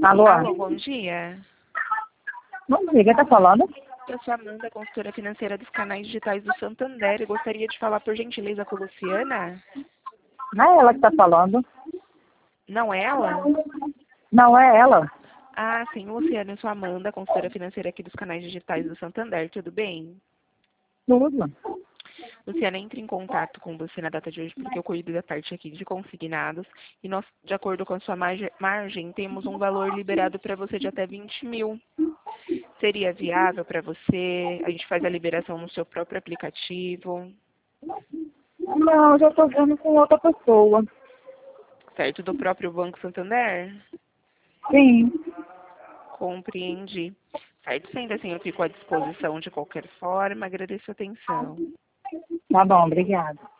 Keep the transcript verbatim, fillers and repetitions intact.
Alô? Alô, bom dia. Bom dia, quem tá falando? Eu sou a Amanda, consultora financeira dos canais digitais do Santander e gostaria de falar, por gentileza, com a Luciana. Não é ela que tá falando. Não é ela? Não é ela. Ah, sim, Luciana, eu sou a Amanda, consultora financeira aqui dos canais digitais do Santander, tudo bem? Tudo. Luciana, entre em contato com você na data de hoje, porque eu cuido da parte aqui de consignados e nós, de acordo com a sua margem, margem temos um valor liberado para você de até vinte mil. Seria viável para você? A gente faz a liberação no seu próprio aplicativo, Não, eu já tô vendo com outra pessoa. certo? Do próprio Banco Santander? Sim. Compreendi. Certo? Sendo assim, eu fico à disposição de qualquer forma. Agradeço a atenção. Tá bom, obrigada.